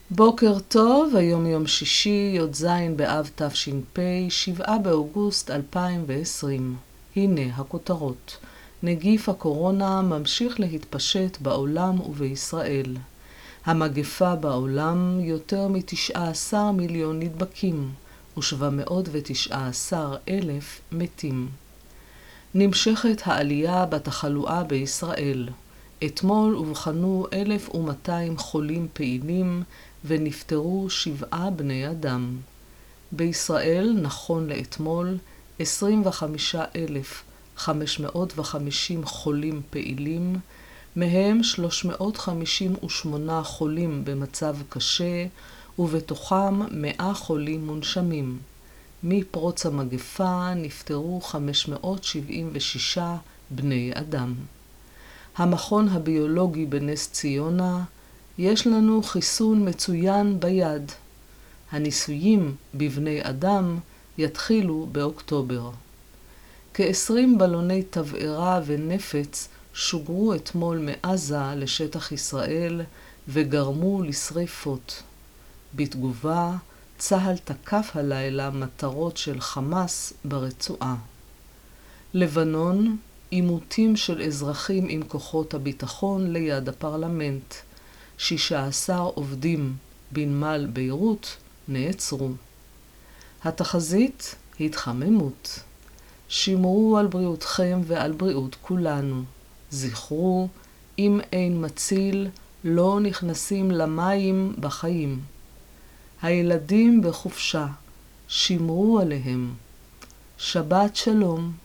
בוקר טוב, היום יום שישי, י"ז באב תש"פ, 7 באוגוסט 2020. הנה הכותרות. נגיף הקורונה ממשיך להתפשט בעולם ובישראל. המגפה בעולם יותר מ-19 מיליון נדבקים ו-719,000 מתים. נמשכת העלייה בתחלואה בישראל. אתמול אובחנו 1,200 חולים פעילים ונפטרו 7 בני אדם. בישראל, נכון לאתמול, 25,550 חולים פעילים, מהם 358 חולים במצב קשה, ובתוכם 100 חולים מונשמים. מפרוץ המגפה נפטרו 576 בני אדם. המכון הביולוגי בנס ציונה, יש לנו חיסון מצוין ביד. הניסויים בבני אדם יתחילו באוקטובר. כ-20 בלוני תבערה ונפץ שוגרו אתמול מעזה לשטח ישראל וגרמו לשריפות. בתגובה, צה"ל תקף הלילה מטרות של חמאס ברצועה. לבנון, עימותים של אזרחים עם כוחות הביטחון ליד הפרלמנט. 16 עובדים בנמל ביירות נעצרו. התחזית, התחממות. שמרו על בריאותכם ועל בריאות כולנו. זכרו, אם אין מציל, לא נכנסים למים בחיים. הילדים בחופשה, שמרו עליהם. שבת שלום.